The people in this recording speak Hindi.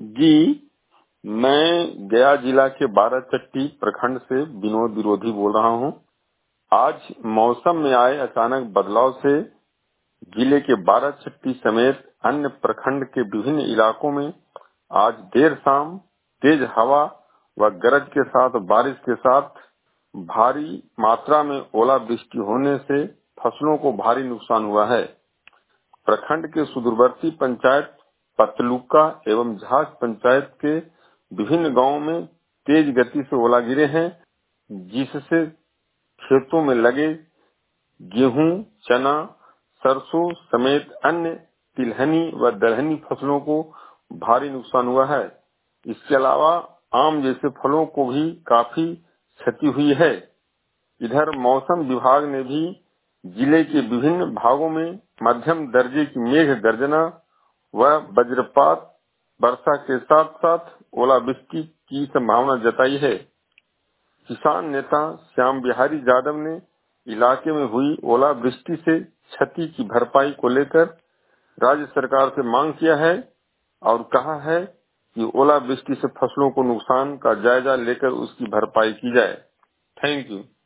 जी, मैं गया जिला के बाराचट्टी प्रखंड से विनोद विरोधी बोल रहा हूँ। आज मौसम में आए अचानक बदलाव से जिले के बाराचट्टी समेत अन्य प्रखंड के विभिन्न इलाकों में आज देर शाम तेज हवा व गरज के साथ बारिश के साथ भारी मात्रा में ओलावृष्टि होने से फसलों को भारी नुकसान हुआ है। प्रखंड के सुदूरवर्ती पंचायत पतलुका एवं झांझ पंचायत के विभिन्न गांवों में तेज गति से ओला गिरे हैं, जिससे खेतों में लगे गेहूं, चना, सरसों समेत अन्य तिलहनी व दलहनी फसलों को भारी नुकसान हुआ है। इसके अलावा आम जैसे फलों को भी काफी क्षति हुई है। इधर मौसम विभाग ने भी जिले के विभिन्न भागों में मध्यम दर्जे की मेघ गर्जना व वज्रपात वर्षा के साथ साथ ओलावृष्टि की संभावना जताई है। किसान नेता श्याम बिहारी यादव ने इलाके में हुई ओलावृष्टि से क्षति की भरपाई को लेकर राज्य सरकार से मांग किया है और कहा है कि ओलावृष्टि से फसलों को नुकसान का जायजा लेकर उसकी भरपाई की जाए। Thank you.